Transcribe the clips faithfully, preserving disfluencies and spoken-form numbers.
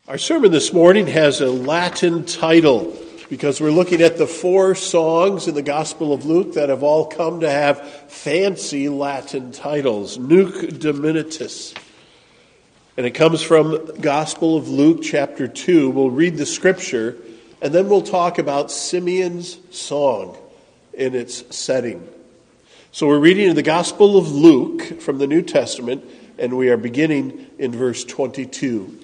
Our sermon this morning has a Latin title because we're looking at the four songs in the Gospel of Luke that have all come to have fancy Latin titles. Nunc Dimittis. And it comes from Gospel of Luke chapter two. We'll read the scripture and then we'll talk about Simeon's song in its setting. So we're reading in the Gospel of Luke from the New Testament, and we are beginning in verse twenty-two.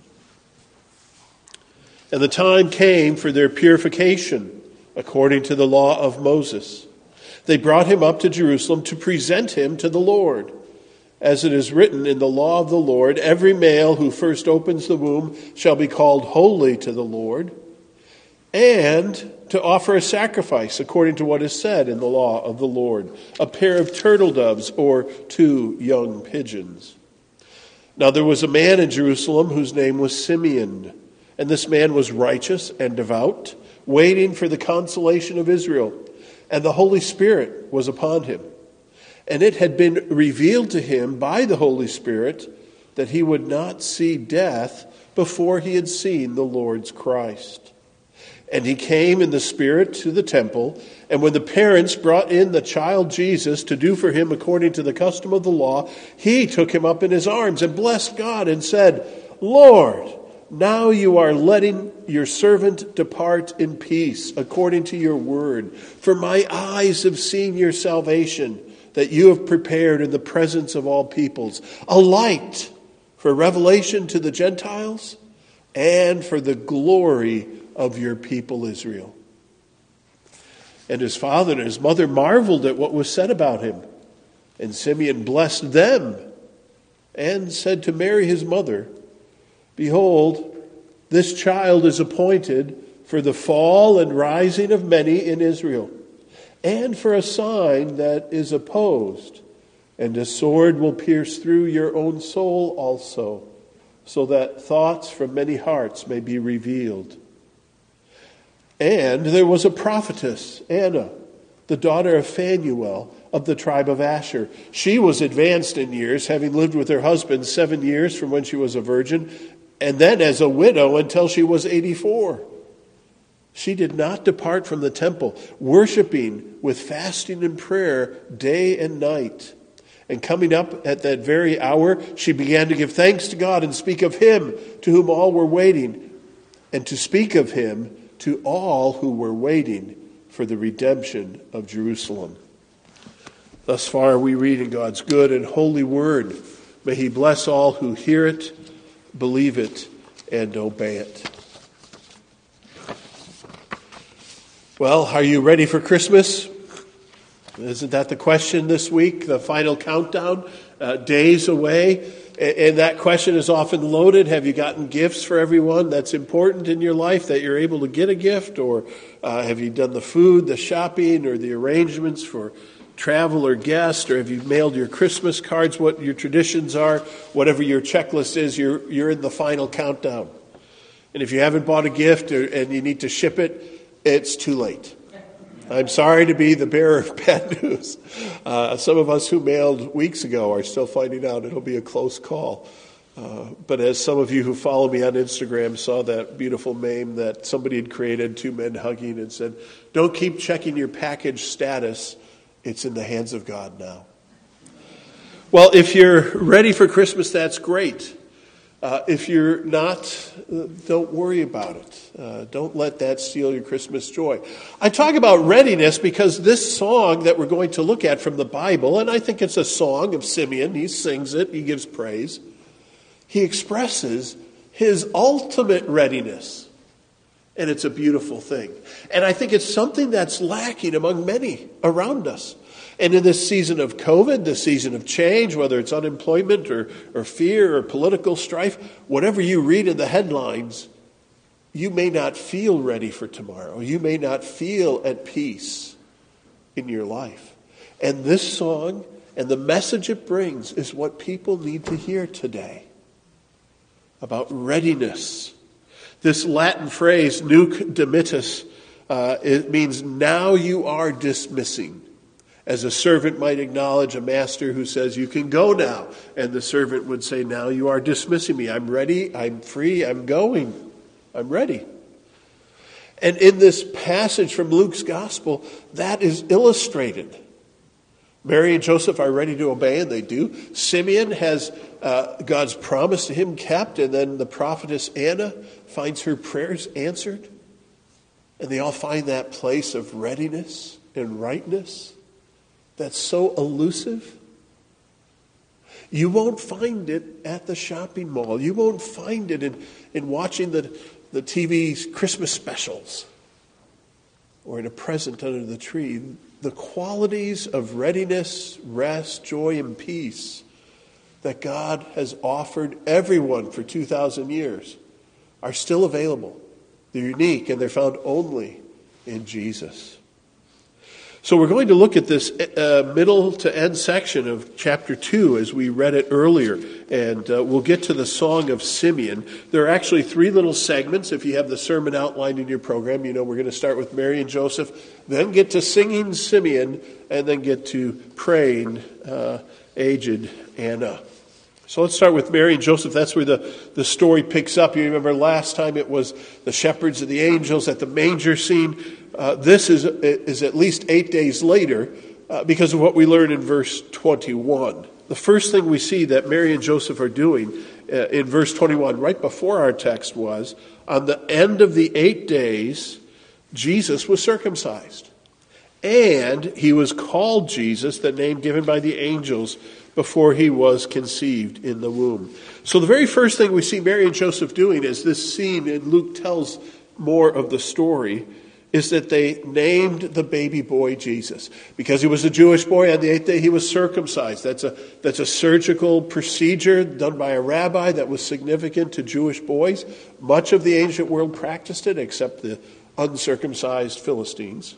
And the time came for their purification, according to the law of Moses. They brought him up to Jerusalem to present him to the Lord. As it is written in the law of the Lord, every male who first opens the womb shall be called holy to the Lord, and to offer a sacrifice according to what is said in the law of the Lord, a pair of turtle doves or two young pigeons. Now there was a man in Jerusalem whose name was Simeon. And this man was righteous and devout, waiting for the consolation of Israel. And the Holy Spirit was upon him. And it had been revealed to him by the Holy Spirit that he would not see death before he had seen the Lord's Christ. And he came in the Spirit to the temple. And when the parents brought in the child Jesus to do for him according to the custom of the law, he took him up in his arms and blessed God and said, "Lord, now you are letting your servant depart in peace, according to your word. For my eyes have seen your salvation, that you have prepared in the presence of all peoples, a light for revelation to the Gentiles and for the glory of your people Israel." And his father and his mother marveled at what was said about him. And Simeon blessed them and said to Mary his mother, "Behold, this child is appointed for the fall and rising of many in Israel, and for a sign that is opposed, and a sword will pierce through your own soul also, so that thoughts from many hearts may be revealed." And there was a prophetess, Anna, the daughter of Phanuel, of the tribe of Asher. She was advanced in years, having lived with her husband seven years from when she was a virgin, and then as a widow until she was eighty-four. She did not depart from the temple, worshiping with fasting and prayer day and night. And coming up at that very hour, she began to give thanks to God and speak of him to whom all were waiting, and to speak of him to all who were waiting for the redemption of Jerusalem. Thus far we read in God's good and holy word. May he bless all who hear it, believe it, and obey it. Well, are you ready for Christmas? Isn't that the question this week? The final countdown, uh, days away. And that question is often loaded. Have you gotten gifts for everyone that's important in your life that you're able to get a gift? Or uh, have you done the food, the shopping, or the arrangements for travel or guest? Or have you mailed your Christmas cards? What your traditions are? Whatever your checklist is, you're you're in the final countdown. And if you haven't bought a gift or, and you need to ship it, it's too late. I'm sorry to be the bearer of bad news. Uh, some of us who mailed weeks ago are still finding out it'll be a close call. Uh, but as some of you who follow me on Instagram saw that beautiful meme that somebody had created, two men hugging, and said, "Don't keep checking your package status. It's in the hands of God now." Well, if you're ready for Christmas, that's great. Uh, if you're not, uh, don't worry about it. Uh, don't let that steal your Christmas joy. I talk about readiness because this song that we're going to look at from the Bible, and I think it's a song of Simeon. He sings it. He gives praise. He expresses his ultimate readiness. And it's a beautiful thing. And I think it's something that's lacking among many around us. And in this season of COVID, this season of change, whether it's unemployment or, or fear or political strife, whatever you read in the headlines, you may not feel ready for tomorrow. You may not feel at peace in your life. And this song and the message it brings is what people need to hear today about readiness. This Latin phrase, nunc dimittis, uh, it means now you are dismissing. As a servant might acknowledge a master who says, you can go now. And the servant would say, now you are dismissing me. I'm ready. I'm free. I'm going. I'm ready. And in this passage from Luke's gospel, that is illustrated. Mary and Joseph are ready to obey, and they do. Simeon has uh, God's promise to him kept, and then the prophetess Anna finds her prayers answered. And they all find that place of readiness and rightness that's so elusive. You won't find it at the shopping mall. You won't find it in, in watching the, the T V's Christmas specials or in a present under the tree. The qualities of readiness, rest, joy, and peace that God has offered everyone for two thousand years are still available. They're unique, and they're found only in Jesus. So we're going to look at this uh, middle to end section of chapter two as we read it earlier, and uh, we'll get to the Song of Simeon. There are actually three little segments. If you have the sermon outlined in your program, you know we're going to start with Mary and Joseph, then get to singing Simeon, and then get to praying uh, aged Anna. So let's start with Mary and Joseph. That's where the, the story picks up. You remember last time it was the shepherds and the angels at the manger scene. Uh, this is, is at least eight days later uh, because of what we learn in verse twenty-one. The first thing we see that Mary and Joseph are doing uh, in verse twenty-one, right before our text, was on the end of the eight days, Jesus was circumcised. And he was called Jesus, the name given by the angels, before he was conceived in the womb. So the very first thing we see Mary and Joseph doing, as this scene in Luke tells more of the story, is that they named the baby boy Jesus. Because he was a Jewish boy, on the eighth day he was circumcised. That's a, that's a surgical procedure done by a rabbi that was significant to Jewish boys. Much of the ancient world practiced it, except the uncircumcised Philistines.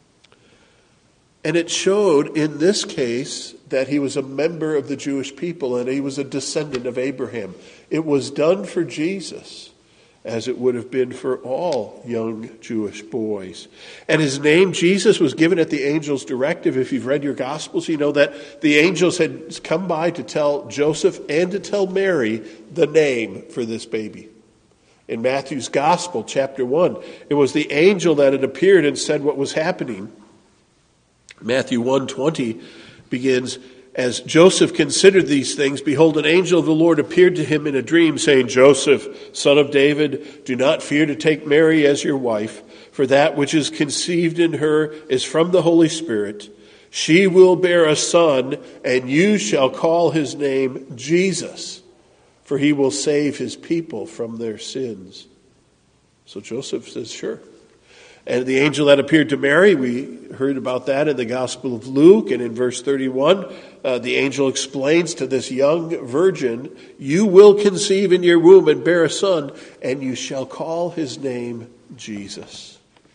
And it showed in this case that he was a member of the Jewish people and he was a descendant of Abraham. It was done for Jesus as it would have been for all young Jewish boys. And his name, Jesus, was given at the angel's directive. If you've read your Gospels, you know that the angels had come by to tell Joseph and to tell Mary the name for this baby. In Matthew's Gospel, chapter one, it was the angel that had appeared and said what was happening. Matthew one twenty begins, as Joseph considered these things, behold, an angel of the Lord appeared to him in a dream, saying, Joseph, son of David, do not fear to take Mary as your wife, for that which is conceived in her is from the Holy Spirit. She will bear a son, and you shall call his name Jesus, for he will save his people from their sins. So Joseph says, sure. And the angel that appeared to Mary, we heard about that in the Gospel of Luke. And in verse thirty-one, uh, the angel explains to this young virgin, you will conceive in your womb and bear a son, and you shall call his name Jesus.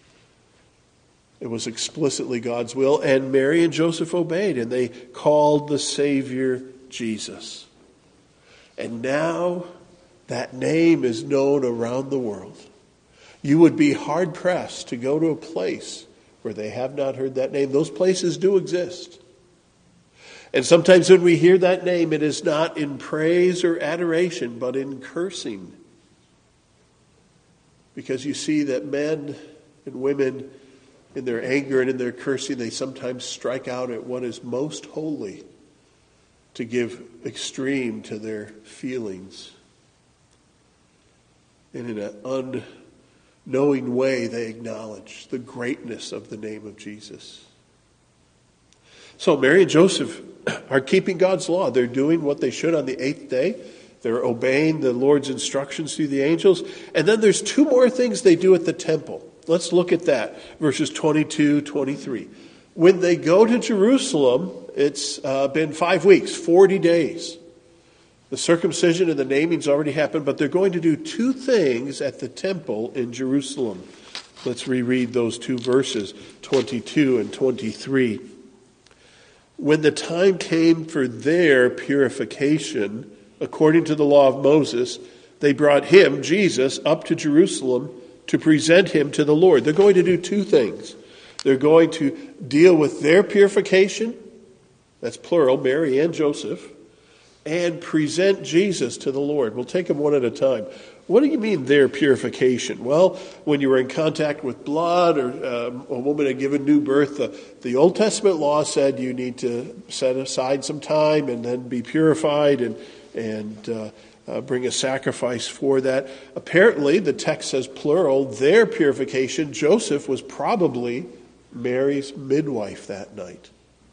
It was explicitly God's will, and Mary and Joseph obeyed, and they called the Savior Jesus. And now that name is known around the world. You would be hard-pressed to go to a place where they have not heard that name. Those places do exist. And sometimes when we hear that name, it is not in praise or adoration, but in cursing. Because you see that men and women, in their anger and in their cursing, they sometimes strike out at what is most holy to give extreme to their feelings. And in an un knowing way, they acknowledge the greatness of the name of Jesus. So Mary and Joseph are keeping God's law. They're doing what they should on the eighth day. They're obeying the Lord's instructions through the angels. And then there's two more things they do at the temple. Let's look at that. Verses twenty-two, twenty-three. When they go to Jerusalem, it's uh, been five weeks, forty days. The circumcision and the naming's already happened, but they're going to do two things at the temple in Jerusalem. Let's reread those two verses, twenty-two and twenty-three. When the time came for their purification, according to the law of Moses, they brought him, Jesus, up to Jerusalem to present him to the Lord. They're going to do two things. They're going to deal with their purification, that's plural, Mary and Joseph, and present Jesus to the Lord. We'll take them one at a time. What do you mean their purification? Well, when you were in contact with blood or um, a woman had given new birth, the, the Old Testament law said you need to set aside some time and then be purified and, and uh, uh, bring a sacrifice for that. Apparently, the text says plural, their purification. Joseph was probably Mary's midwife that night.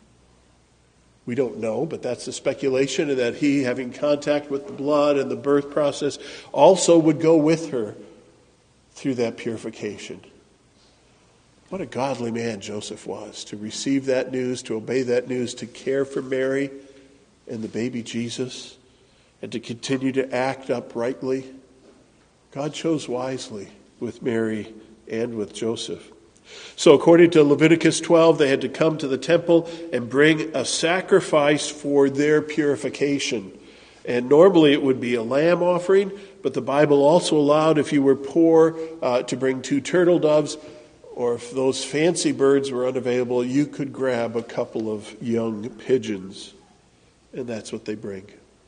We don't know, but that's the speculation, and that he, having contact with the blood and the birth process, also would go with her through that purification. What a godly man Joseph was, to receive that news, to obey that news, to care for Mary and the baby Jesus, and to continue to act uprightly. God chose wisely with Mary and with Joseph. So according to Leviticus twelve, they had to come to the temple and bring a sacrifice for their purification. And normally it would be a lamb offering, but the Bible also allowed, if you were poor, uh, to bring two turtle doves, or if those fancy birds were unavailable, you could grab a couple of young pigeons. And that's what they bring.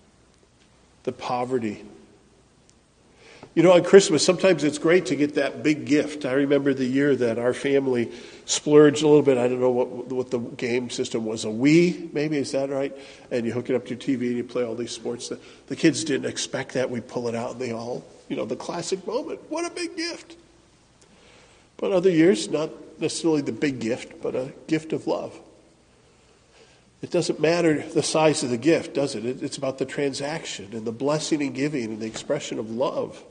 The poverty. You know, on Christmas, sometimes it's great to get that big gift. I remember the year that our family splurged a little bit. I don't know what what the game system was. A Wii, maybe, is that right? And you hook it up to your T V and you play all these sports. The, the kids didn't expect that. We pull it out and they all, you know, the classic moment. What a big gift. But other years, not necessarily the big gift, but a gift of love. It doesn't matter the size of the gift, does it? It's about the transaction and the blessing and giving and the expression of love.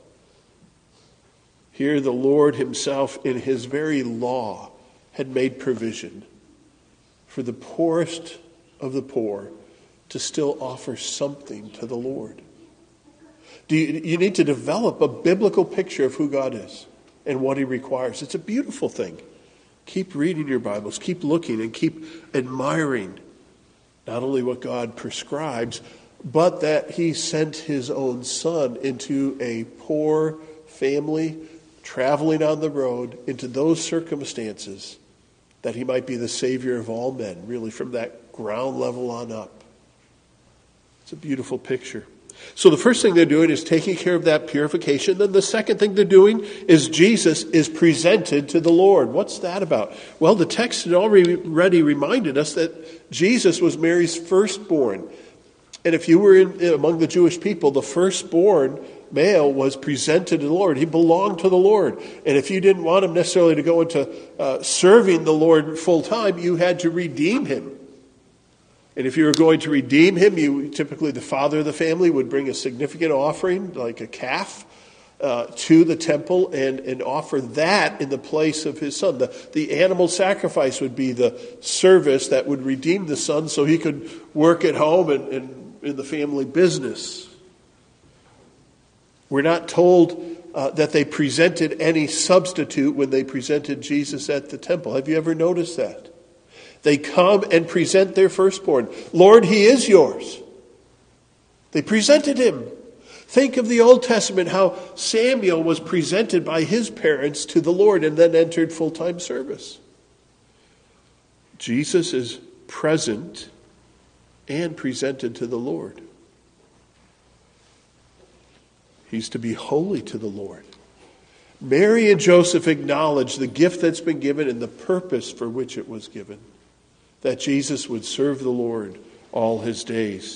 Here the Lord himself, in his very law, had made provision for the poorest of the poor to still offer something to the Lord. Do you, you need to develop a biblical picture of who God is and what he requires. It's a beautiful thing. Keep reading your Bibles, keep looking, and keep admiring not only what God prescribes, but that he sent his own son into a poor family, traveling on the road into those circumstances, that he might be the Savior of all men, really from that ground level on up. It's a beautiful picture. So the first thing they're doing is taking care of that purification. Then the second thing they're doing is Jesus is presented to the Lord. What's that about? Well, the text had already reminded us that Jesus was Mary's firstborn. And if you were in, among the Jewish people, the firstborn male was presented to the Lord. He belonged to the Lord. And if you didn't want him necessarily to go into uh, serving the Lord full time, you had to redeem him. And if you were going to redeem him, you typically the father of the family would bring a significant offering, like a calf, uh, to the temple and, and offer that in the place of his son. The, the animal sacrifice would be the service that would redeem the son so he could work at home and, and in the family business. We're not told uh, that they presented any substitute when they presented Jesus at the temple. Have you ever noticed that? They come and present their firstborn. Lord, he is yours. They presented him. Think of the Old Testament, how Samuel was presented by his parents to the Lord and then entered full-time service. Jesus is present and presented to the Lord. He's to be holy to the Lord. Mary and Joseph acknowledge the gift that's been given and the purpose for which it was given, that Jesus would serve the Lord all his days.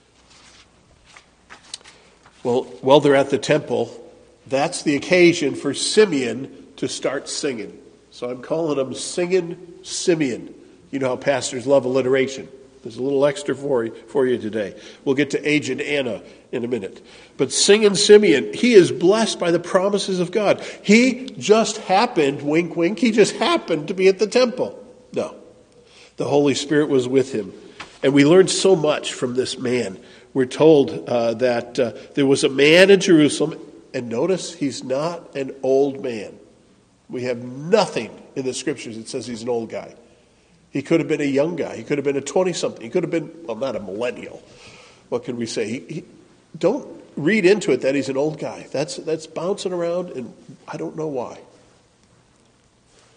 Well, while they're at the temple, that's the occasion for Simeon to start singing. So I'm calling him Singing Simeon. You know how pastors love alliteration. There's a little extra for you, for you today. We'll get to Aged Anna in a minute. But Singing Simeon, he is blessed by the promises of God. He just happened, wink, wink, he just happened to be at the temple. No. The Holy Spirit was with him. And we learned so much from this man. We're told uh, that uh, there was a man in Jerusalem, and notice he's not an old man. We have nothing in the scriptures that says he's an old guy. He could have been a young guy. He could have been a twenty-something. He could have been, well, not a millennial. What can we say? He, he, don't read into it that he's an old guy. That's, that's bouncing around, and I don't know why.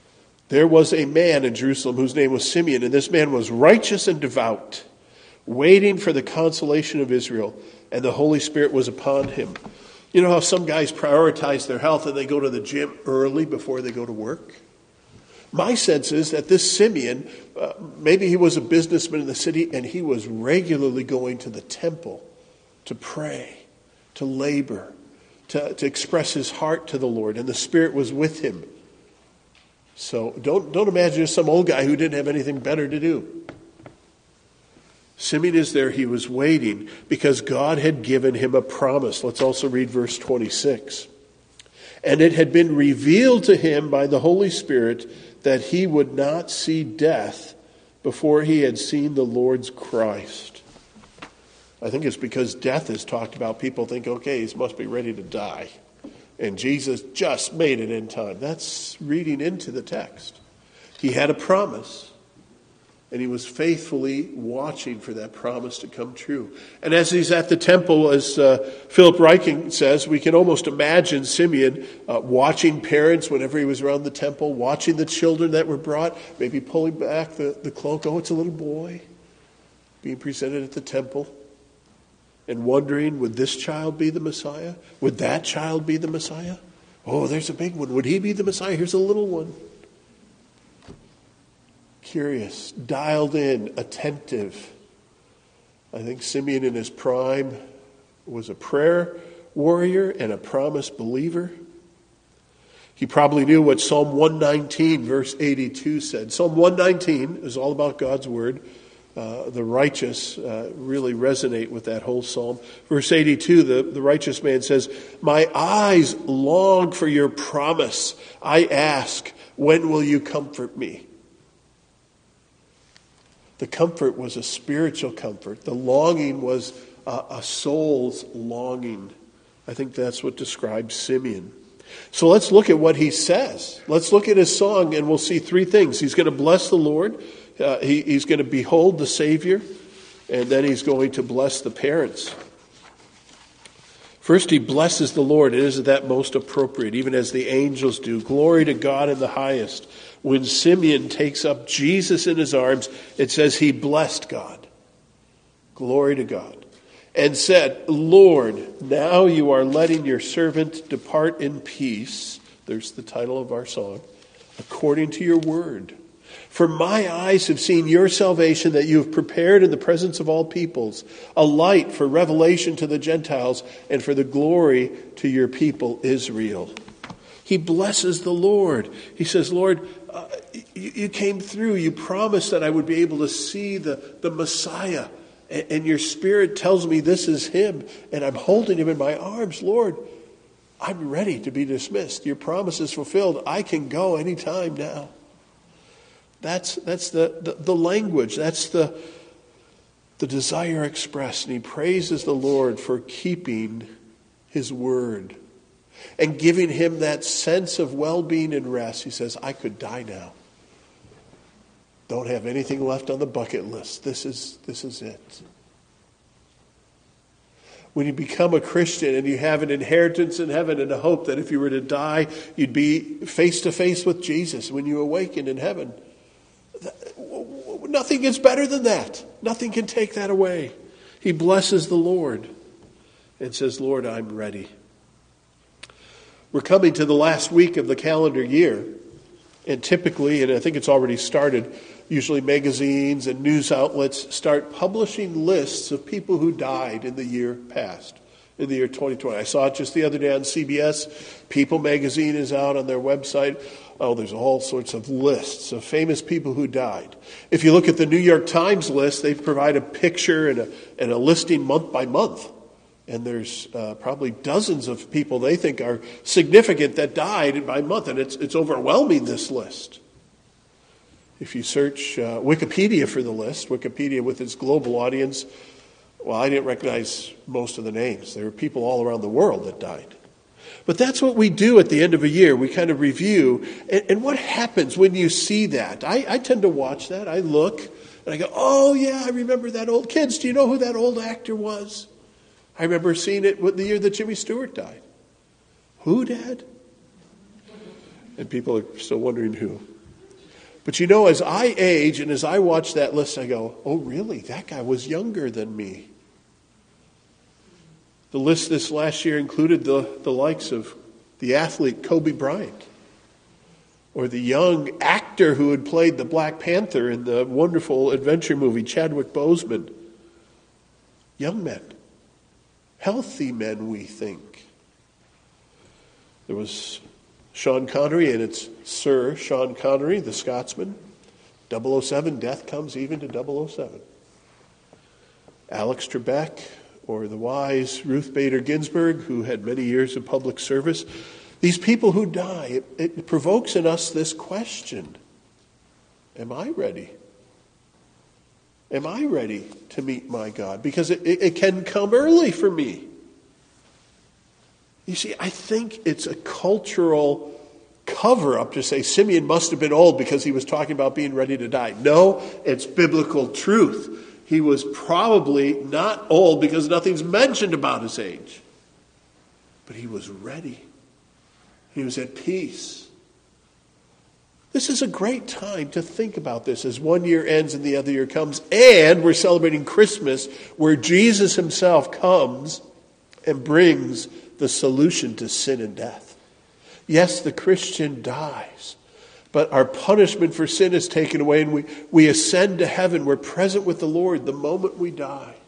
There was a man in Jerusalem whose name was Simeon, and this man was righteous and devout, waiting for the consolation of Israel, and the Holy Spirit was upon him. You know how some guys prioritize their health and they go to the gym early before they go to work? My sense is that this Simeon, uh, maybe he was a businessman in the city, and he was regularly going to the temple to pray, to labor, to, to express his heart to the Lord, and the Spirit was with him. So don't, don't imagine just some old guy who didn't have anything better to do. Simeon is there. He was waiting because God had given him a promise. Let's also read verse twenty-six. And it had been revealed to him by the Holy Spirit that he would not see death before he had seen the Lord's Christ. I think it's because death is talked about. People think, okay, he must be ready to die. And Jesus just made it in time. That's reading into the text. He had a promise, and he was faithfully watching for that promise to come true. And as he's at the temple, as uh, Philip Reiching says, we can almost imagine Simeon uh, watching parents whenever he was around the temple, watching the children that were brought, maybe pulling back the, the cloak. Oh, it's a little boy being presented at the temple. And wondering, would this child be the Messiah? Would that child be the Messiah? Oh, there's a big one. Would he be the Messiah? Here's a little one. Curious, dialed in, attentive. I think Simeon in his prime was a prayer warrior and a promised believer. He probably knew what Psalm one nineteen, verse eighty-two said. Psalm one nineteen is all about God's word. Uh, the righteous uh, really resonate with that whole psalm. Verse eighty-two, the, the righteous man says, "My eyes long for your promise. I ask, when will you comfort me?" The comfort was a spiritual comfort. The longing was a, a soul's longing. I think that's what describes Simeon. So let's look at what he says. Let's look at his song, and we'll see three things. He's going to bless the Lord. Uh, he, he's going to behold the Savior, and then he's going to bless the parents. First, he blesses the Lord. And isn't that most appropriate, even as the angels do? Glory to God in the highest. When Simeon takes up Jesus in his arms, it says he blessed God. Glory to God. And said, "Lord, now you are letting your servant depart in peace." There's the title of our song. "According to your word. For my eyes have seen your salvation that you have prepared in the presence of all peoples, a light for revelation to the Gentiles and for the glory to your people Israel." He blesses the Lord. He says, "Lord, uh, you, you came through. You promised that I would be able to see the, the Messiah. And, and your Spirit tells me this is him. And I'm holding him in my arms. Lord, I'm ready to be dismissed. Your promise is fulfilled. I can go anytime now." That's that's the, the, the language. That's the, the desire expressed. And he praises the Lord for keeping his word and giving him that sense of well-being and rest. He says, I could die now. Don't have anything left on the bucket list. This is, this is it. When you become a Christian and you have an inheritance in heaven and a hope that if you were to die, you'd be face to face with Jesus when you awaken in heaven. Nothing is better than that. Nothing can take that away. He blesses the Lord and says, Lord, I'm ready. We're coming to the last week of the calendar year. And typically, and I think it's already started, usually magazines and news outlets start publishing lists of people who died in the year past, in the year twenty twenty. I saw it just the other day on C B S. People magazine is out on their website. Oh, there's all sorts of lists of famous people who died. If you look at the New York Times list, they provide a picture and a, and a listing month by month. And there's uh, probably dozens of people they think are significant that died by month. And it's, it's overwhelming, this list. If you search uh, Wikipedia for the list, Wikipedia with its global audience, well, I didn't recognize most of the names. There were people all around the world that died. But that's what we do at the end of a year. We kind of review. And, and what happens when you see that? I, I tend to watch that. I look and I go, oh, yeah, I remember that old. Kids, do you know who that old actor was? I remember seeing it the year that Jimmy Stewart died. Who, Dad? And people are still wondering who. But you know, as I age and as I watch that list, I go, oh, really? That guy was younger than me. The list this last year included the, the likes of the athlete Kobe Bryant, or the young actor who had played the Black Panther in the wonderful adventure movie, Chadwick Boseman. Young men. Healthy men, we think. There was Sean Connery, and it's Sir Sean Connery, the Scotsman. double oh seven, death comes even to double oh seven. Alex Trebek, or the wise Ruth Bader Ginsburg, who had many years of public service. These people who die, it, it provokes in us this question. Am I ready? Am I ready to meet my God? Because it, it, it can come early for me. You see, I think it's a cultural cover-up to say Simeon must have been old because he was talking about being ready to die. No, it's biblical truth. He was probably not old because nothing's mentioned about his age. But he was ready. He was at peace. This is a great time to think about this as one year ends and the other year comes. And we're celebrating Christmas where Jesus himself comes and brings the solution to sin and death. Yes, the Christian dies, but our punishment for sin is taken away and we, we ascend to heaven. We're present with the Lord the moment we die.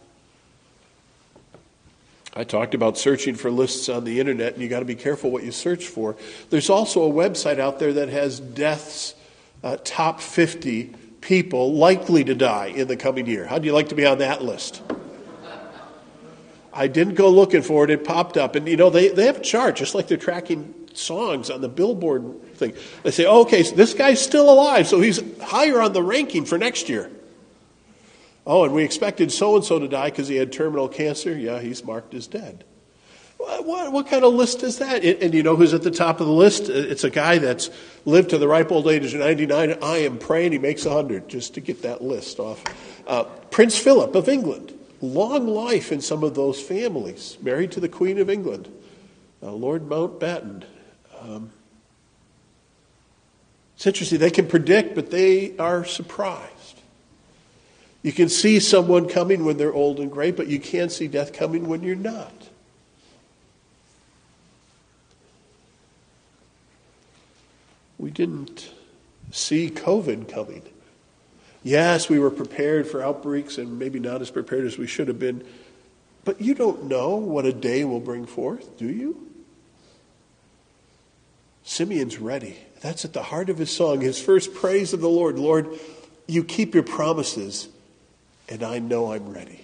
I talked about searching for lists on the internet, and you got to be careful what you search for. There's also a website out there that has death's uh, top fifty people likely to die in the coming year. How do you like to be on that list? I didn't go looking for it. It popped up. And, you know, they, they have a chart, just like they're tracking songs on the Billboard thing. They say, oh, okay, so this guy's still alive, so he's higher on the ranking for next year. Oh, and we expected so-and-so to die because he had terminal cancer. Yeah, he's marked as dead. What, what, what kind of list is that? And, and you know who's at the top of the list? It's a guy that's lived to the ripe old age of ninety-nine. I am praying he makes one hundred, just to get that list off. Uh, Prince Philip of England. Long life in some of those families. Married to the Queen of England. Uh, Lord Mountbatten. Um, it's interesting. They can predict, but they are surprised. You can see someone coming when they're old and gray, but you can't see death coming when you're not. We didn't see COVID coming. Yes, we were prepared for outbreaks and maybe not as prepared as we should have been. But you don't know what a day will bring forth, do you? Simeon's ready. That's at the heart of his song. His first praise of the Lord. Lord, you keep your promises, and I know I'm ready.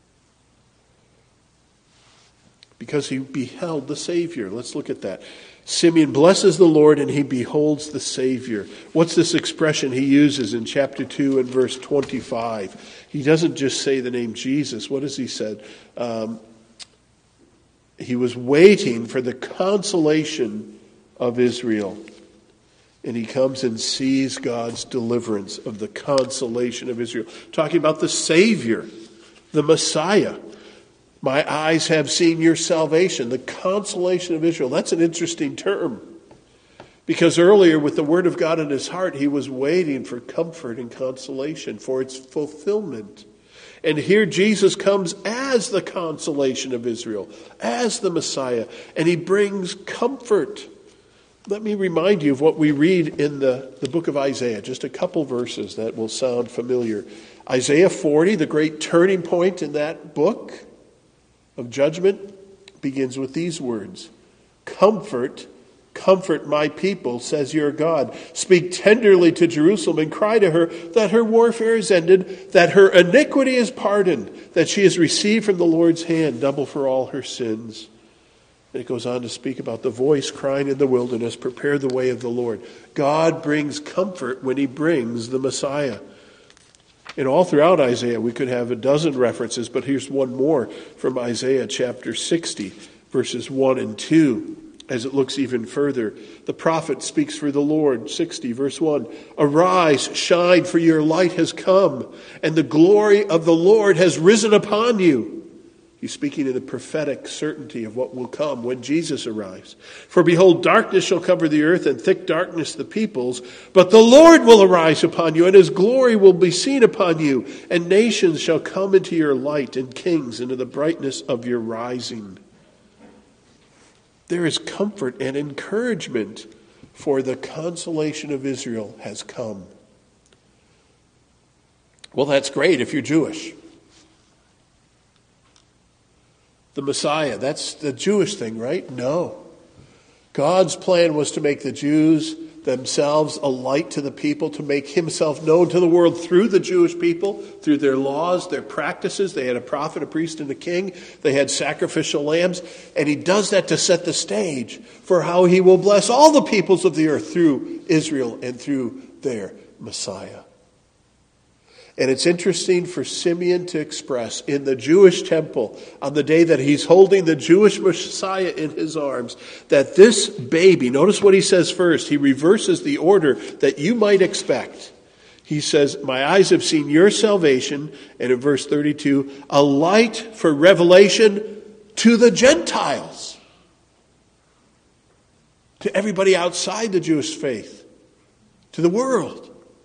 Because he beheld the Savior. Let's look at that. Simeon blesses the Lord and he beholds the Savior. What's this expression he uses in chapter two and verse twenty-five? He doesn't just say the name Jesus. What has he said? Um, he was waiting for the consolation of Israel. And he comes and sees God's deliverance of the consolation of Israel. Talking about the Savior, the Messiah. My eyes have seen your salvation, the consolation of Israel. That's an interesting term. Because earlier, with the word of God in his heart, he was waiting for comfort and consolation, for its fulfillment. And here Jesus comes as the consolation of Israel, as the Messiah, and he brings comfort. Let me remind you of what we read in the, the book of Isaiah, just a couple verses that will sound familiar. Isaiah forty, the great turning point in that book of judgment, begins with these words. Comfort, comfort my people, says your God. Speak tenderly to Jerusalem and cry to her that her warfare is ended, that her iniquity is pardoned, that she has received from the Lord's hand double for all her sins. And it goes on to speak about the voice crying in the wilderness, prepare the way of the Lord. God brings comfort when he brings the Messiah. And all throughout Isaiah, we could have a dozen references, but here's one more from Isaiah chapter sixty, verses one and two, as it looks even further. The prophet speaks for the Lord, sixty, verse one. Arise, shine, for your light has come, and the glory of the Lord has risen upon you. He's speaking in the prophetic certainty of what will come when Jesus arrives. For behold, darkness shall cover the earth, and thick darkness the peoples. But the Lord will arise upon you, and his glory will be seen upon you. And nations shall come into your light, and kings into the brightness of your rising. There is comfort and encouragement, for the consolation of Israel has come. Well, that's great if you're Jewish. The Messiah, that's the Jewish thing, right? No. God's plan was to make the Jews themselves a light to the people, to make himself known to the world through the Jewish people, through their laws, their practices. They had a prophet, a priest, and a king. They had sacrificial lambs. And he does that to set the stage for how he will bless all the peoples of the earth through Israel and through their Messiah. And it's interesting for Simeon to express in the Jewish temple on the day that he's holding the Jewish Messiah in his arms, that this baby, notice what he says first. He reverses the order that you might expect. He says, my eyes have seen your salvation. And in verse thirty-two, a light for revelation to the Gentiles. To everybody outside the Jewish faith. To the world.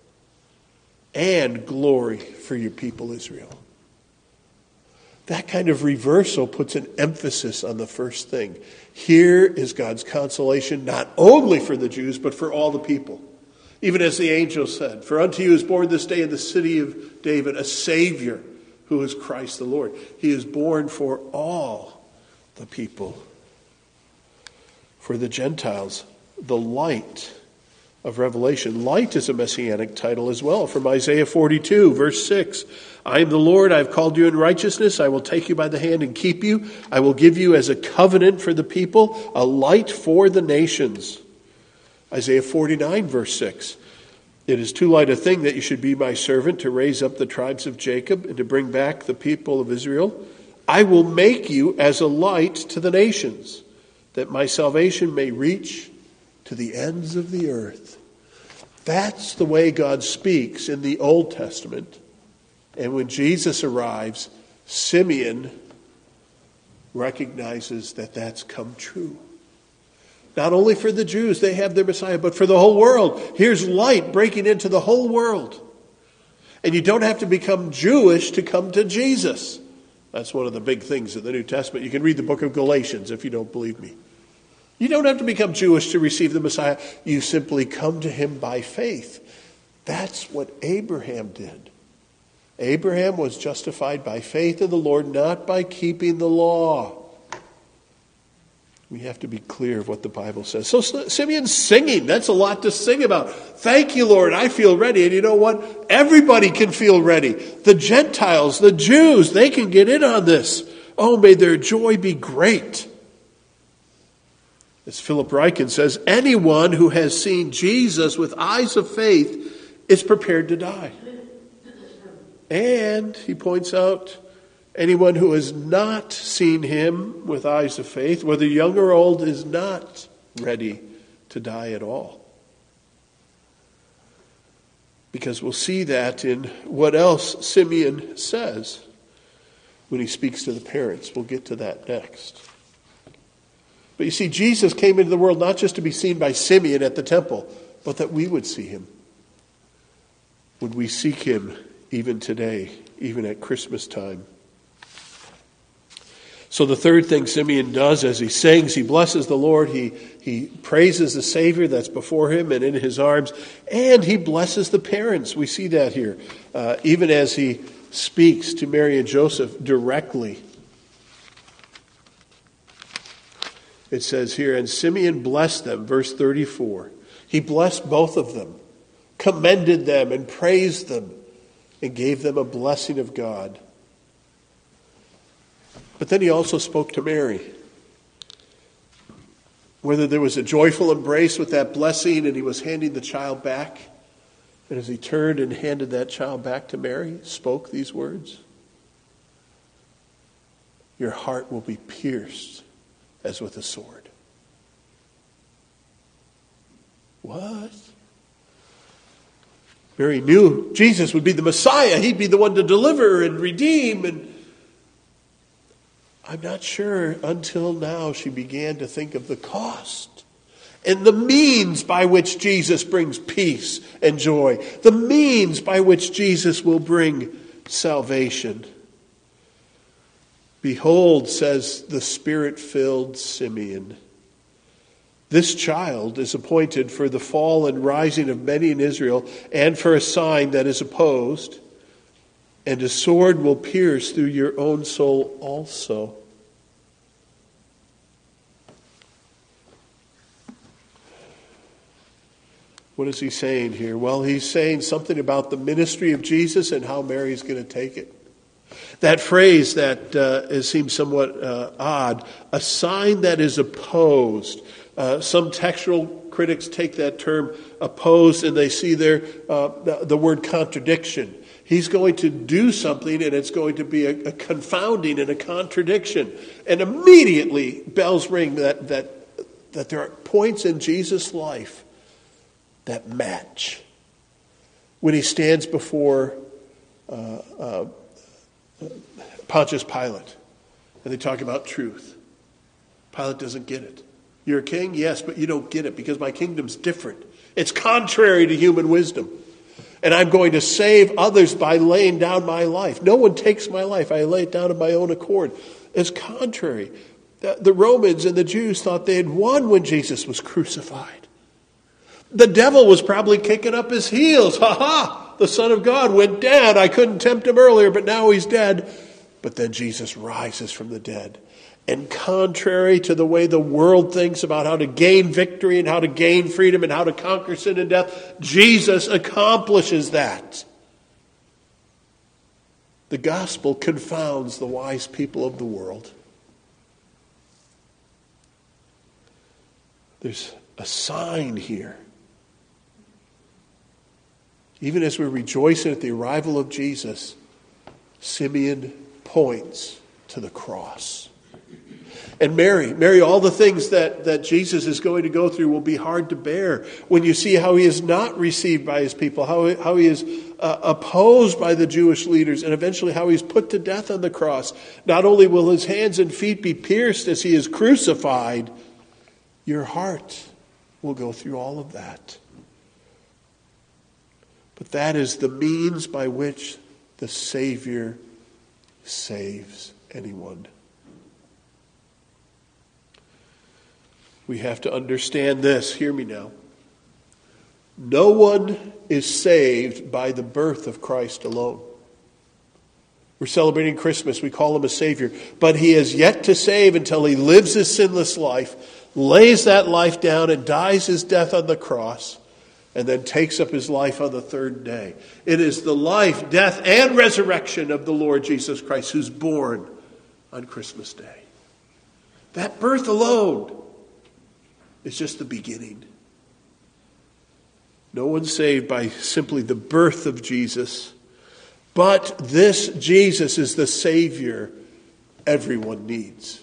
And glory for your people Israel. That kind of reversal puts an emphasis on the first thing. Here is God's consolation not only for the Jews, but for all the people. Even as the angel said, for unto you is born this day in the city of David a Savior, who is Christ the Lord. He is born for all the people. For the Gentiles, the light of revelation. Light is a messianic title as well. From Isaiah forty-two, verse six. I am the Lord, I have called you in righteousness. I will take you by the hand and keep you. I will give you as a covenant for the people, a light for the nations. Isaiah forty-nine, verse six. It is too light a thing that you should be my servant to raise up the tribes of Jacob and to bring back the people of Israel. I will make you as a light to the nations, that my salvation may reach to the ends of the earth. That's the way God speaks in the Old Testament. And when Jesus arrives, Simeon recognizes that that's come true. Not only for the Jews, they have their Messiah, but for the whole world. Here's light breaking into the whole world. And you don't have to become Jewish to come to Jesus. That's one of the big things in the New Testament. You can read the book of Galatians if you don't believe me. You don't have to become Jewish to receive the Messiah. You simply come to him by faith. That's what Abraham did. Abraham was justified by faith in the Lord, not by keeping the law. We have to be clear of what the Bible says. So Simeon's singing. That's a lot to sing about. Thank you, Lord. I feel ready. And you know what? Everybody can feel ready. The Gentiles, the Jews, they can get in on this. Oh, may their joy be great. As Philip Ryken says, anyone who has seen Jesus with eyes of faith is prepared to die. And, he points out, anyone who has not seen him with eyes of faith, whether young or old, is not ready to die at all. Because we'll see that in what else Simeon says when he speaks to the parents. We'll get to that next. But you see, Jesus came into the world not just to be seen by Simeon at the temple, but that we would see him. Would we seek him even today, even at Christmas time? So the third thing Simeon does as he sings, he blesses the Lord, he, he praises the Savior that's before him and in his arms, and he blesses the parents. We see that here, uh, even as he speaks to Mary and Joseph directly. It says here, and Simeon blessed them, verse thirty-four. He blessed both of them, commended them and praised them, and gave them a blessing of God. But then he also spoke to Mary. Whether there was a joyful embrace with that blessing and he was handing the child back, and as he turned and handed that child back to Mary, spoke these words. Your heart will be pierced as with a sword. What? Mary knew Jesus would be the Messiah. He'd be the one to deliver and redeem. And I'm not sure until now she began to think of the cost and the means by which Jesus brings peace and joy, the means by which Jesus will bring salvation. Behold, says the Spirit-filled Simeon, this child is appointed for the fall and rising of many in Israel, and for a sign that is opposed, and a sword will pierce through your own soul also. What is he saying here? Well, he's saying something about the ministry of Jesus and how Mary's going to take it. That phrase that uh, seems somewhat uh, odd, a sign that is opposed. Uh, some textual critics take that term opposed and they see there uh, the, the word contradiction. He's going to do something and it's going to be a, a confounding and a contradiction. And immediately bells ring that, that, that there are points in Jesus' life that match. When he stands before uh, uh, Pontius Pilate and they talk about truth. Pilate doesn't get it. You're a king? Yes, but you don't get it because my kingdom's different. It's contrary to human wisdom. And I'm going to save others by laying down my life. No one takes my life. I lay it down of my own accord. It's contrary. The, the Romans and the Jews thought they had won when Jesus was crucified. The devil was probably kicking up his heels. Ha ha! The Son of God went down. I couldn't tempt him earlier, but now he's dead. But then Jesus rises from the dead. And contrary to the way the world thinks about how to gain victory and how to gain freedom and how to conquer sin and death, Jesus accomplishes that. The gospel confounds the wise people of the world. There's a sign here. Even as we're rejoicing at the arrival of Jesus, Simeon points to the cross. And Mary, Mary, all the things that, that Jesus is going to go through will be hard to bear when you see how he is not received by his people, how, how he is uh, opposed by the Jewish leaders, and eventually how he's put to death on the cross. Not only will his hands and feet be pierced as he is crucified, your heart will go through all of that. But that is the means by which the Savior saves anyone. We have to understand this. Hear me now. No one is saved by the birth of Christ alone. We're celebrating Christmas. We call him a Savior. But he has yet to save until he lives his sinless life, lays that life down and dies his death on the cross, and then takes up his life on the third day. It is the life, death, and resurrection of the Lord Jesus Christ who's born on Christmas Day. That birth alone is just the beginning. No one's saved by simply the birth of Jesus, but this Jesus is the Savior everyone needs.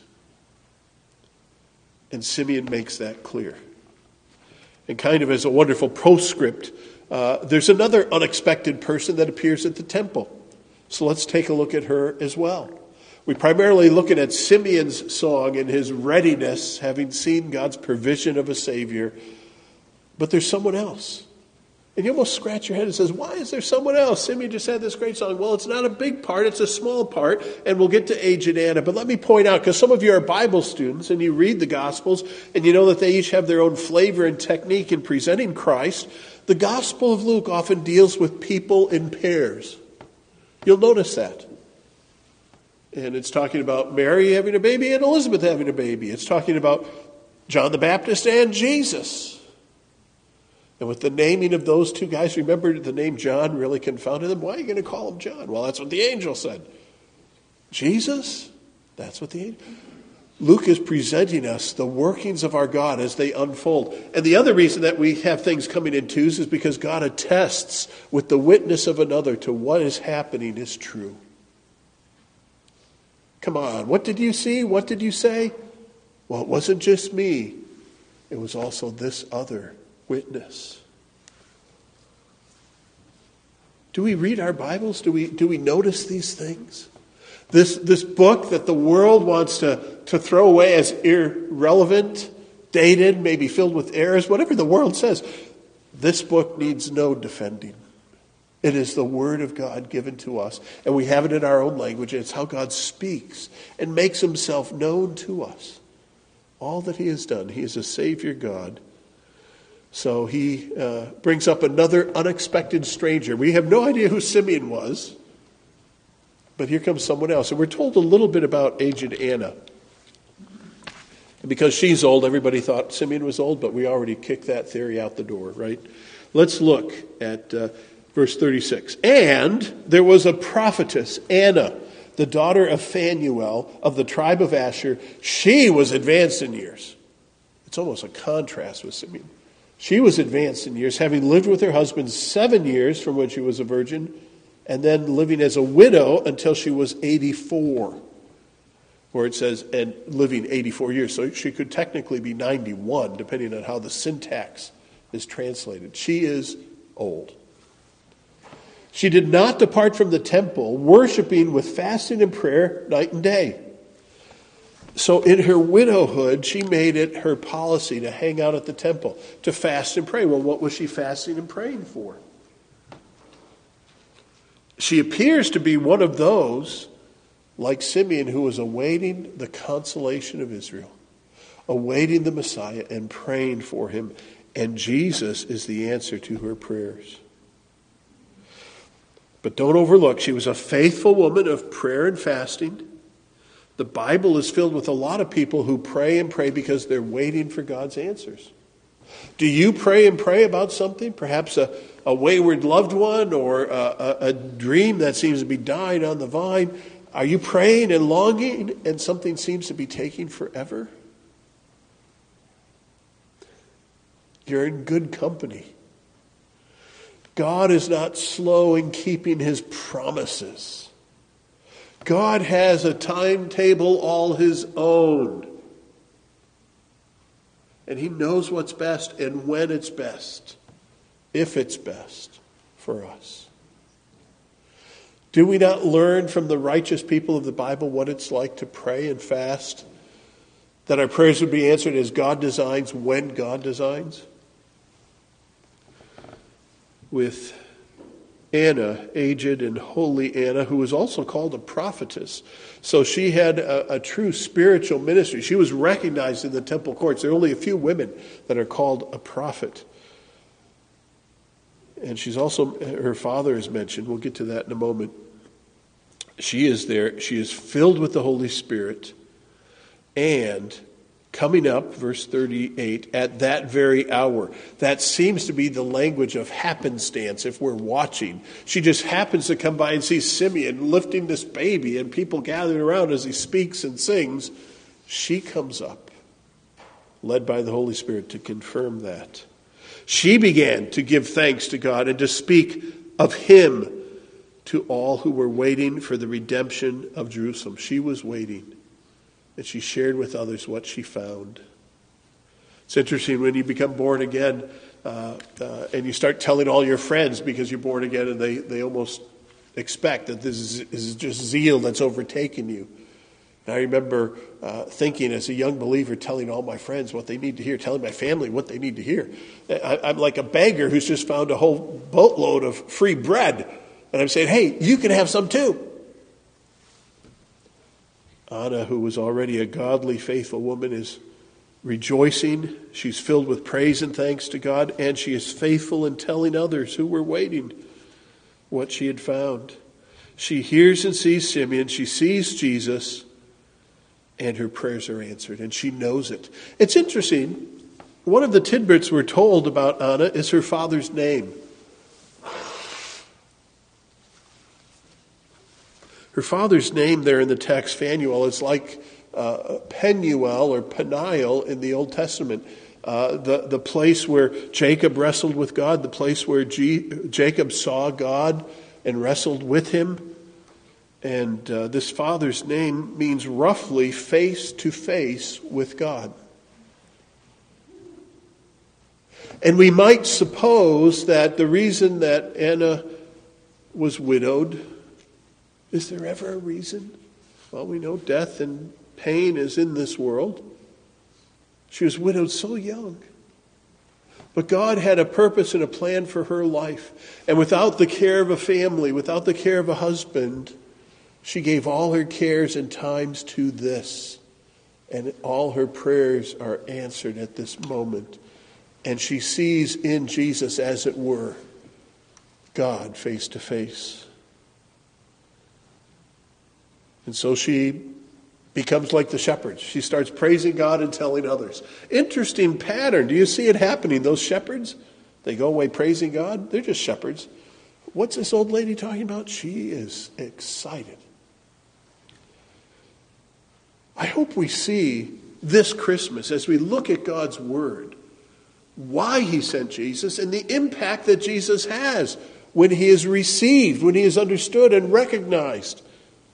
And Simeon makes that clear. And kind of as a wonderful postscript, uh, there's another unexpected person that appears at the temple. So let's take a look at her as well. We primarily looking at Simeon's song and his readiness, having seen God's provision of a Savior. But there's someone else. And you almost scratch your head and says, why is there someone else? Simeon just had this great song. Well, it's not a big part. It's a small part. And we'll get to Aged Anna. But let me point out, because some of you are Bible students and you read the Gospels and you know that they each have their own flavor and technique in presenting Christ. The Gospel of Luke often deals with people in pairs. You'll notice that. And it's talking about Mary having a baby and Elizabeth having a baby. It's talking about John the Baptist and Jesus. And with the naming of those two guys, remember the name John really confounded them. Why are you going to call him John? Well, that's what the angel said. Jesus? That's what the angel... Luke is presenting us the workings of our God as they unfold. And the other reason that we have things coming in twos is because God attests with the witness of another to what is happening is true. Come on, what did you see? What did you say? Well, it wasn't just me. It was also this other witness. Do we read our Bibles? Do we, do we notice these things? This, this book that the world wants to, to throw away as irrelevant, dated, maybe filled with errors, whatever the world says, this book needs no defending. It is the Word of God given to us, and we have it in our own language. It's how God speaks and makes himself known to us. All that he has done. He is a Savior God. So he uh, brings up another unexpected stranger. We have no idea who Simeon was, but here comes someone else. And we're told a little bit about aged Anna. And because she's old, everybody thought Simeon was old, but we already kicked that theory out the door, right? Let's look at uh, verse thirty-six. And there was a prophetess, Anna, the daughter of Phanuel of the tribe of Asher. She was advanced in years. It's almost a contrast with Simeon. She was advanced in years, having lived with her husband seven years from when she was a virgin, and then living as a widow until she was eighty-four. Or it says, and living eighty-four years. So she could technically be ninety-one, depending on how the syntax is translated. She is old. She did not depart from the temple, worshiping with fasting and prayer night and day. So in her widowhood, she made it her policy to hang out at the temple, to fast and pray. Well, what was she fasting and praying for? She appears to be one of those, like Simeon, who was awaiting the consolation of Israel, awaiting the Messiah and praying for him. And Jesus is the answer to her prayers. But don't overlook, she was a faithful woman of prayer and fasting. The Bible is filled with a lot of people who pray and pray because they're waiting for God's answers. Do you pray and pray about something? Perhaps a, a wayward loved one or a, a, a dream that seems to be dying on the vine. Are you praying and longing and something seems to be taking forever? You're in good company. God is not slow in keeping his promises. God has a timetable all his own. And he knows what's best and when it's best, if it's best for us. Do we not learn from the righteous people of the Bible what it's like to pray and fast? That our prayers would be answered as God designs, when God designs? With Anna, aged and holy Anna, who was also called a prophetess. So she had a, a true spiritual ministry. She was recognized in the temple courts. There are only a few women that are called a prophet. And she's also, her father is mentioned. We'll get to that in a moment. She is there. She is filled with the Holy Spirit. And coming up, verse thirty-eight, at that very hour. That seems to be the language of happenstance if we're watching. She just happens to come by and see Simeon lifting this baby and people gathering around as he speaks and sings. She comes up, led by the Holy Spirit, to confirm that. She began to give thanks to God and to speak of him to all who were waiting for the redemption of Jerusalem. She was waiting. And she shared with others what she found. It's interesting when you become born again uh, uh, and you start telling all your friends because you're born again, and they, they almost expect that this is, is just zeal that's overtaken you. And I remember uh, thinking as a young believer, telling all my friends what they need to hear, telling my family what they need to hear. I, I'm like a beggar who's just found a whole boatload of free bread. And I'm saying, hey, you can have some too. Anna, who was already a godly, faithful woman, is rejoicing. She's filled with praise and thanks to God, and she is faithful in telling others who were waiting what she had found. She hears and sees Simeon. She sees Jesus, and her prayers are answered, and she knows it. It's interesting. One of the tidbits we're told about Anna is her father's name. Her father's name there in the text, Phanuel, is like uh, Penuel or Peniel in the Old Testament. Uh, the, the place where Jacob wrestled with God, the place where G- Jacob saw God and wrestled with him. And uh, this father's name means roughly face to face with God. And we might suppose that the reason that Anna was widowed, is there ever a reason? Well, we know death and pain is in this world. She was widowed so young. But God had a purpose and a plan for her life. And without the care of a family, without the care of a husband, she gave all her cares and times to this. And all her prayers are answered at this moment. And she sees in Jesus, as it were, God face to face. And so she becomes like the shepherds. She starts praising God and telling others. Interesting pattern. Do you see it happening? Those shepherds, they go away praising God. They're just shepherds. What's this old lady talking about? She is excited. I hope we see this Christmas, as we look at God's Word, why He sent Jesus and the impact that Jesus has when He is received, when He is understood and recognized.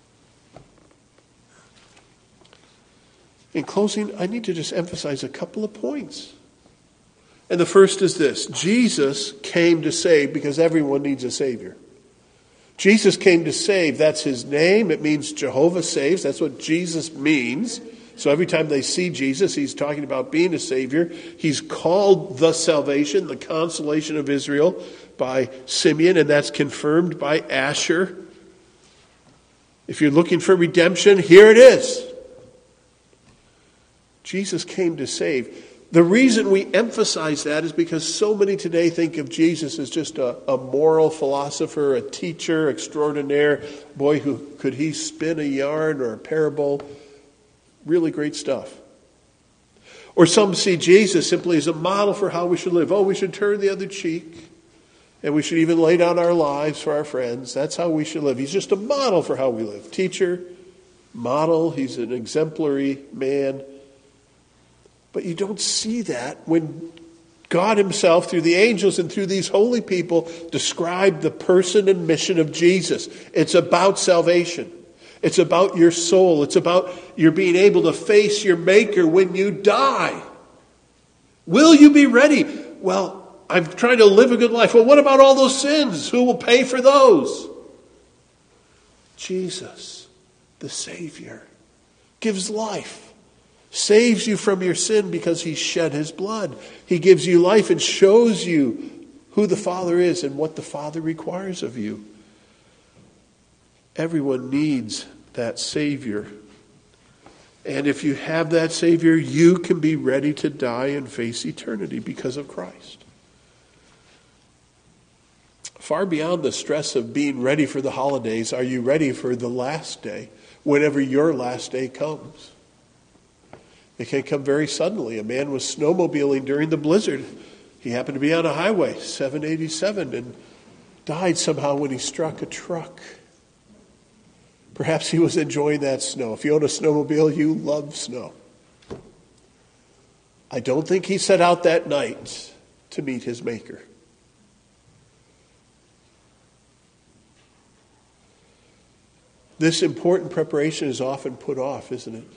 In closing, I need to just emphasize a couple of points. And the first is this: Jesus came to save because everyone needs a Savior. Jesus came to save. That's His name. It means Jehovah saves. That's what Jesus means. So every time they see Jesus, He's talking about being a Savior. He's called the salvation, the consolation of Israel, by Simeon, and that's confirmed by Asher. If you're looking for redemption, here it is. Jesus came to save. The reason we emphasize that is because so many today think of Jesus as just a, a moral philosopher, a teacher extraordinaire. Boy, who could he spin a yarn or a parable? Really great stuff. Or some see Jesus simply as a model for how we should live. Oh, we should turn the other cheek. And we should even lay down our lives for our friends. That's how we should live. He's just a model for how we live. Teacher, model. He's an exemplary man. But you don't see that when God Himself, through the angels and through these holy people, described the person and mission of Jesus. It's about salvation. It's about your soul. It's about your being able to face your Maker when you die. Will you be ready? Well, I'm trying to live a good life. Well, what about all those sins? Who will pay for those? Jesus, the Savior, gives life. Saves you from your sin because He shed His blood. He gives you life and shows you who the Father is and what the Father requires of you. Everyone needs that Savior. And if you have that Savior, you can be ready to die and face eternity because of Christ. Far beyond the stress of being ready for the holidays, are you ready for the last day, whenever your last day comes? It can come very suddenly. A man was snowmobiling during the blizzard. He happened to be on a highway, seven eighty-seven, and died somehow when he struck a truck. Perhaps he was enjoying that snow. If you own a snowmobile, you love snow. I don't think he set out that night to meet his Maker. This important preparation is often put off, isn't it?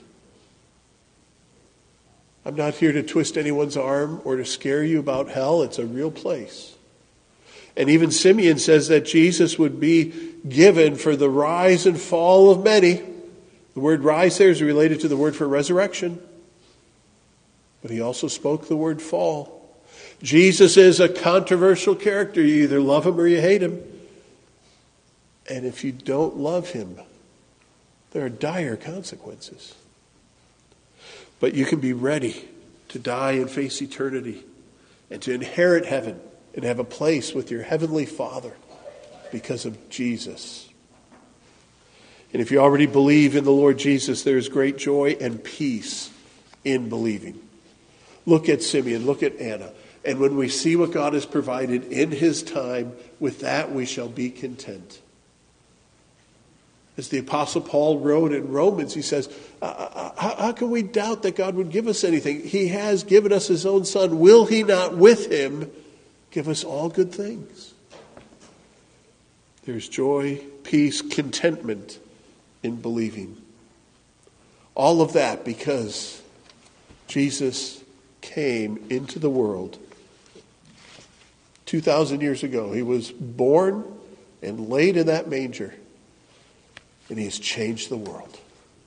I'm not here to twist anyone's arm or to scare you about hell. It's a real place. And even Simeon says that Jesus would be given for the rise and fall of many. The word rise there is related to the word for resurrection. But he also spoke the word fall. Jesus is a controversial character. You either love him or you hate him. And if you don't love him, there are dire consequences. But you can be ready to die and face eternity and to inherit heaven and have a place with your heavenly Father because of Jesus. And if you already believe in the Lord Jesus, there is great joy and peace in believing. Look at Simeon, look at Anna. And when we see what God has provided in His time, with that we shall be content. As the Apostle Paul wrote in Romans, he says, how, how can we doubt that God would give us anything? He has given us His own Son. Will He not with Him give us all good things? There's joy, peace, contentment in believing. All of that because Jesus came into the world two thousand years ago. He was born and laid in that manger. And He has changed the world.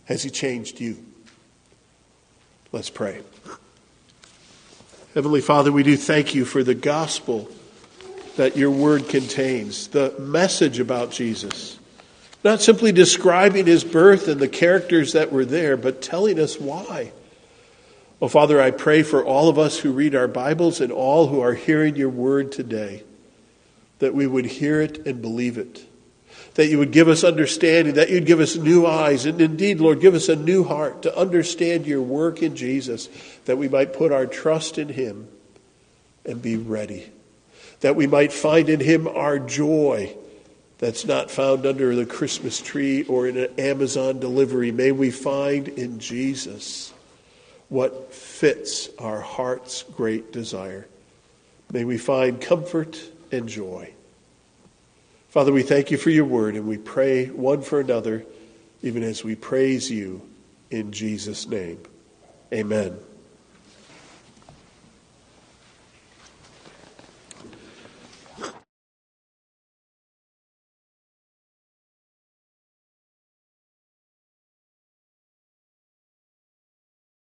Has he changed you? Let's pray. Heavenly Father, we do thank you for the gospel that your word contains, the message about Jesus. Not simply describing his birth and the characters that were there, but telling us why. Oh, Father, I pray for all of us who read our Bibles and all who are hearing your word today, that we would hear it and believe it, that you would give us understanding, that you'd give us new eyes, and indeed, Lord, give us a new heart to understand your work in Jesus, that we might put our trust in him and be ready, that we might find in him our joy that's not found under the Christmas tree or in an Amazon delivery. May we find in Jesus what fits our heart's great desire. May we find comfort and joy. Father, we thank you for your word, and we pray one for another, even as we praise you in Jesus' name. Amen.